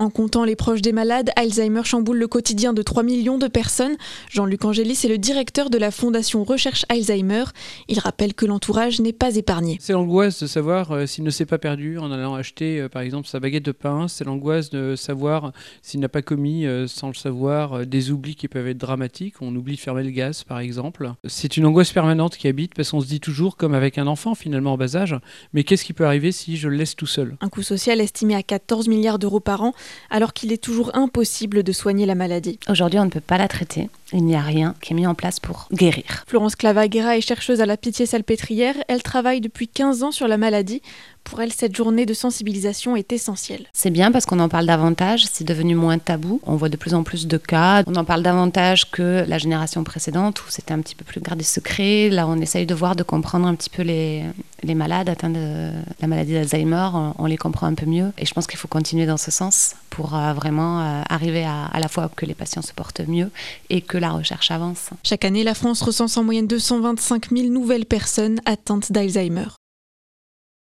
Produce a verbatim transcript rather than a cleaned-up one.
En comptant les proches des malades, Alzheimer chamboule le quotidien de trois millions de personnes. Jean-Luc Angélis est le directeur de la Fondation Recherche Alzheimer. Il rappelle que l'entourage n'est pas épargné. C'est l'angoisse de savoir euh, s'il ne s'est pas perdu en allant acheter euh, par exemple sa baguette de pain. C'est l'angoisse de savoir s'il n'a pas commis, euh, sans le savoir, euh, des oublis qui peuvent être dramatiques. On oublie de fermer le gaz par exemple. C'est une angoisse permanente qui habite parce qu'on se dit toujours, comme avec un enfant finalement en bas âge, mais qu'est-ce qui peut arriver si je le laisse tout seul ? Un coût social estimé à quatorze milliards d'euros par an, alors qu'il est toujours impossible de soigner la maladie. Aujourd'hui, on ne peut pas la traiter. Il n'y a rien qui est mis en place pour guérir. Florence Clavaguera est chercheuse à la Pitié-Salpêtrière. Elle travaille depuis quinze ans sur la maladie. Pour elle, cette journée de sensibilisation est essentielle. C'est bien parce qu'on en parle davantage, c'est devenu moins tabou. On voit de plus en plus de cas. On en parle davantage que la génération précédente où c'était un petit peu plus gardé secret. Là, on essaye de voir, de comprendre un petit peu les, les malades atteints de la maladie d'Alzheimer. On, on les comprend un peu mieux. Et je pense qu'il faut continuer dans ce sens pour euh, vraiment euh, arriver à, à la fois que les patients se portent mieux et que la recherche avance. Chaque année, la France recense en moyenne deux cent vingt-cinq mille nouvelles personnes atteintes d'Alzheimer.